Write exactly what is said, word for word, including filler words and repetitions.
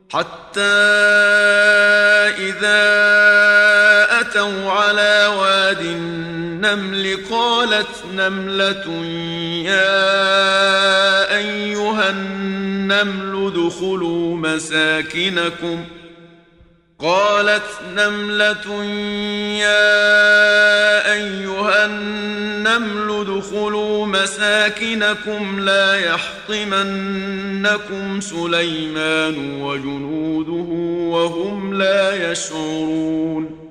حتى إذا أتوا على واد النمل قالت نملة يا أيها النمل ادخلوا مساكنكم قالت نملة يا أيها النمل ادخلوا مساكنكم لا يحطمنكم سليمان وجنوده وهم لا يشعرون